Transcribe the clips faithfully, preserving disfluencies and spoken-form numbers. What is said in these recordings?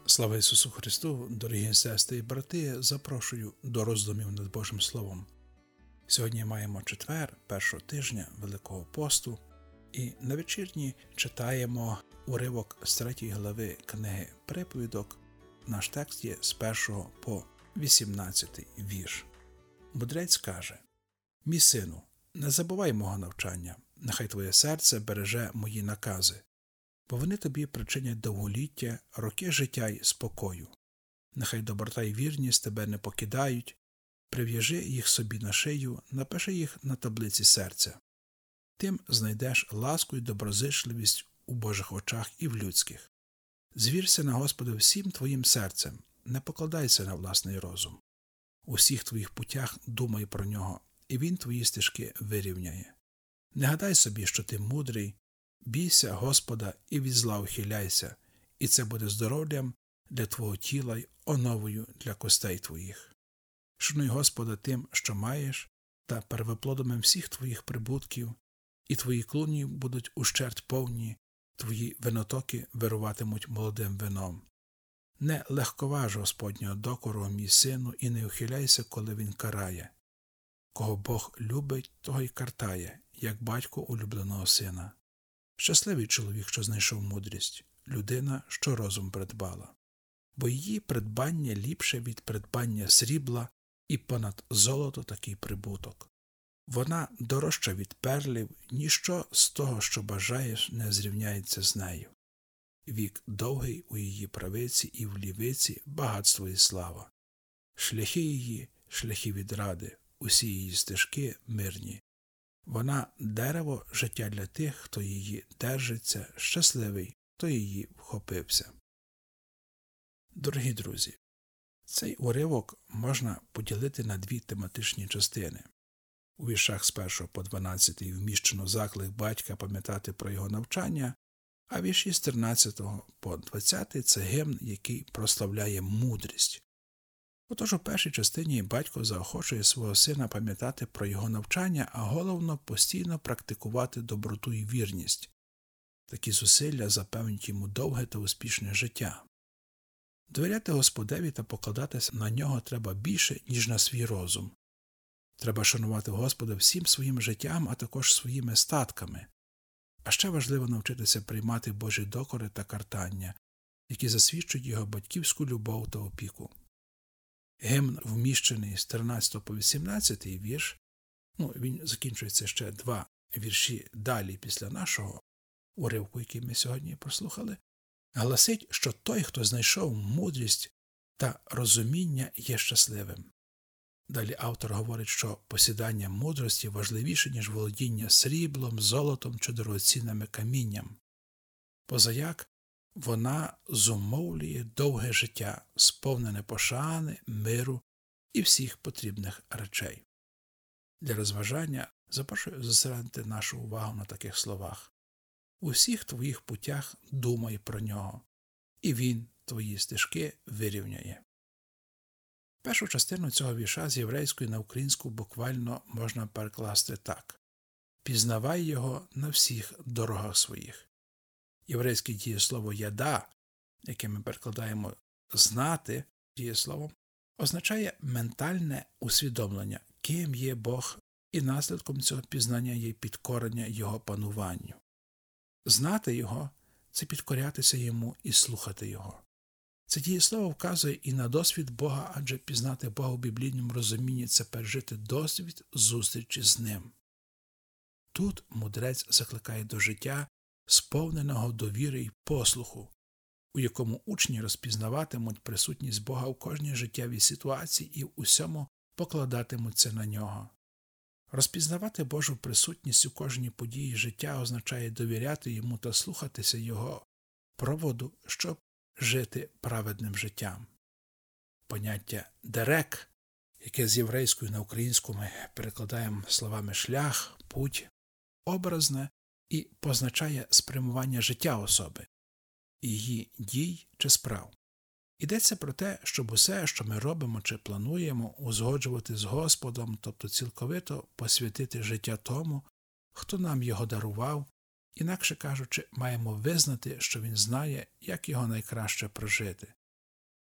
Слава Ісусу Христу, дорогі сестри і брати, запрошую до роздумів над Божим Словом. Сьогодні маємо четвер, першого тижня Великого посту, і на вечірні читаємо уривок з третьої глави книги Приповідок. Наш текст є з першого по вісімнадцятий вірш. Мудрець каже: «Мій сину, не забувай мого навчання, нехай твоє серце береже мої накази, бо вони тобі причинять довголіття, роки життя й спокою. Нехай доброта й вірність тебе не покидають, прив'яжи їх собі на шию, напиши їх на таблиці серця. Тим знайдеш ласку й доброзичливість у Божих очах і в людських. Звірся на Господа всім твоїм серцем, не покладайся на власний розум. У всіх твоїх путях думай про нього, і він твої стежки вирівняє. Не гадай собі, що ти мудрий, бійся Господа і від зла ухиляйся, і це буде здоров'ям для твого тіла й оновою для костей твоїх. Шануй Господа тим, що маєш, та первоплодами всіх твоїх прибутків, і твої клуні будуть ущерть повні, твої винотоки вируватимуть молодим вином. Не легковаж Господнього докору, мій сину, і не ухиляйся, коли він карає. Кого Бог любить, того й картає, як батько улюбленого сина. Щасливий чоловік, що знайшов мудрість, людина, що розум придбала. Бо її придбання ліпше від придбання срібла, і понад золото такий прибуток. Вона дорожча від перлів, ніщо з того, що бажаєш, не зрівняється з нею. Вік довгий у її правиці і в лівиці багатство і слава. Шляхи її – шляхи від ради, усі її стежки мирні. Вона – дерево життя для тих, хто її держиться, щасливий, хто її вхопився. Дорогі друзі, цей уривок можна поділити на дві тематичні частини. У віршах з першого по дванадцятий вміщено заклик батька пам'ятати про його навчання, а вірші з тринадцятого по двадцятий – це гімн, який прославляє мудрість. Отож у першій частині батько заохочує свого сина пам'ятати про його навчання, а головно постійно практикувати доброту і вірність. Такі зусилля запевнять йому довге та успішне життя. Довіряти Господеві та покладатися на нього треба більше, ніж на свій розум. Треба шанувати Господа всім своїм життям, а також своїми статками. А ще важливо навчитися приймати Божі докори та картання, які засвідчують його батьківську любов та опіку. Гімн, вміщений з тринадцятого по вісімнадцятий вірш, ну, він закінчується ще два вірші далі після нашого уривку, який ми сьогодні прослухали, гласить, що той, хто знайшов мудрість та розуміння, є щасливим. Далі автор говорить, що посідання мудрості важливіше, ніж володіння сріблом, золотом чи дорогоцінними камінням. Позаяк вона зумовлює довге життя, сповнене пошани, миру і всіх потрібних речей. Для розважання запрошую зосередити нашу увагу на таких словах. У всіх твоїх путях думай про нього, і він твої стежки вирівняє. Першу частину цього вірша з єврейської на українську буквально можна перекласти так: «Пізнавай його на всіх дорогах своїх». Єврейське дієслово «яда», яке ми перекладаємо «знати» дієсловом, означає ментальне усвідомлення, ким є Бог, і наслідком цього пізнання є підкорення Його пануванню. Знати Його – це підкорятися Йому і слухати Його. Це дієслово вказує і на досвід Бога, адже пізнати Бога в біблійному розумінні – це пережити досвід зустрічі з Ним. Тут мудрець закликає до життя, сповненого довіри й послуху, у якому учні розпізнаватимуть присутність Бога в кожній життєвій ситуації і в усьому покладатимуться на Нього. Розпізнавати Божу присутність у кожній події життя означає довіряти Йому та слухатися Його проводу, щоб жити праведним життям. Поняття «дерек», яке з єврейської на українську ми перекладаємо словами «шлях», «путь», образне і позначає спрямування життя особи, її дій чи справ. Йдеться про те, щоб усе, що ми робимо чи плануємо, узгоджувати з Господом, тобто цілковито посвятити життя тому, хто нам його дарував, інакше кажучи, маємо визнати, що він знає, як його найкраще прожити,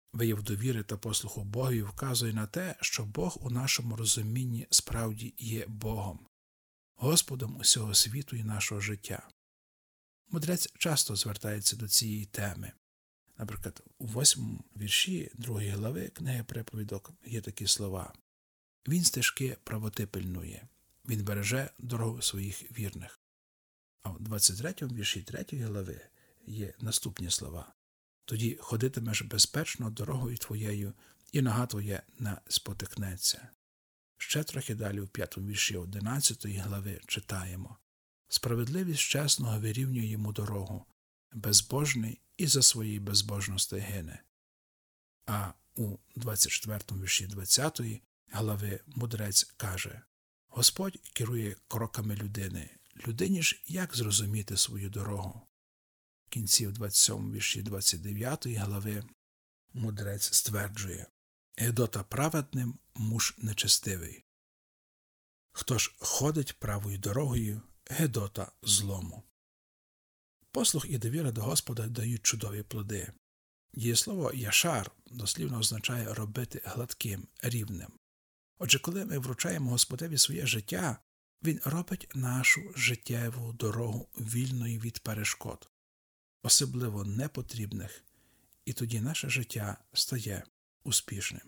Вияв довіри та послуху Богові вказує на те, що Бог у нашому розумінні справді є Богом, Господом усього світу і нашого життя. Мудрець часто звертається до цієї теми. Наприклад, у восьмому вірші другої глави книги «Приповідок» є такі слова: «Він стежки правоти пильнує, він береже дорогу своїх вірних». А в двадцять третьому вірші третьої глави є наступні слова: «Тоді ходитимеш безпечно дорогою твоєю, і нога твоя не спотикнеться». Ще трохи далі у п'ятому вірші одинадцятої глави читаємо: «Справедливість чесного вирівнює йому дорогу, безбожний і за своєї безбожності гине». А у двадцять четвертому вірші двадцятої глави мудрець каже: «Господь керує кроками людини, людині ж як зрозуміти свою дорогу». В кінці в двадцять сьомому вірші двадцять дев'ятої глави мудрець стверджує: «Гедота праведним, муж нечестивий. Хто ж ходить правою дорогою, гедота злому». Послух і довіра до Господа дають чудові плоди. Дієслово «яшар» дослівно означає «робити гладким, рівним». Отже, коли ми вручаємо Господеві своє життя, Він робить нашу життєву дорогу вільною від перешкод, особливо непотрібних, і тоді наше життя стає успішним.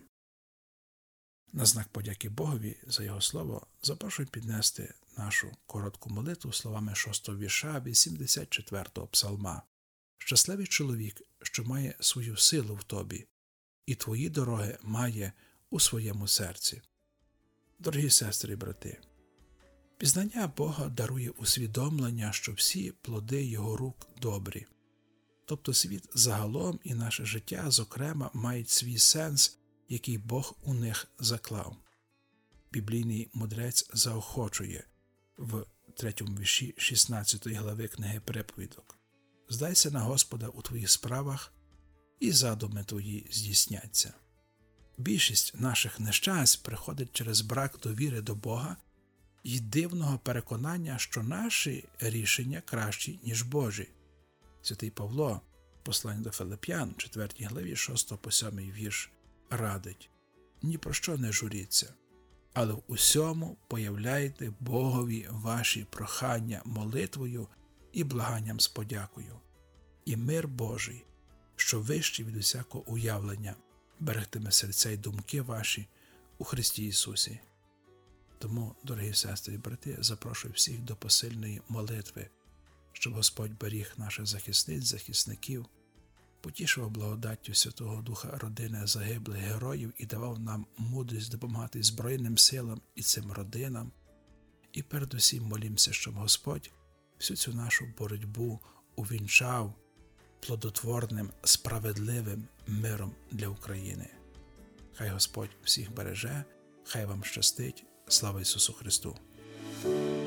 На знак подяки Богові за Його слово запрошую піднести нашу коротку молитву словами шостого вірша вісімдесят четвертого псалма. «Щасливий чоловік, що має свою силу в тобі, і твої дороги має у своєму серці». Дорогі сестри і брати, пізнання Бога дарує усвідомлення, що всі плоди Його рук добрі. Тобто світ загалом і наше життя, зокрема, мають свій сенс, який Бог у них заклав. Біблійний мудрець заохочує в третьому вірші шістнадцятої глави книги «Приповідок». «Здайся на Господа у твоїх справах, і задуми твої здійсняться». Більшість наших нещасть приходить через брак довіри до Бога і дивного переконання, що наші рішення кращі, ніж Божі. Святий Павло, послання до Филип'ян, четвертій главі, шостого по сьомий вірш, радить: «Ні про що не журіться, але в усьому появляйте Богові ваші прохання молитвою і благанням з подякою. І мир Божий, що вищий від усякого уявлення, берегтиме серця й думки ваші у Христі Ісусі». Тому, дорогі сестри і брати, запрошую всіх до посильної молитви, щоб Господь беріг наших захисниць, захисників, потішував благодаттю Святого Духа родини загиблих героїв і давав нам мудрість допомагати Збройним силам і цим родинам. І передусім молімося, щоб Господь всю цю нашу боротьбу увінчав плодотворним, справедливим миром для України. Хай Господь всіх береже, хай вам щастить. Слава Ісусу Христу!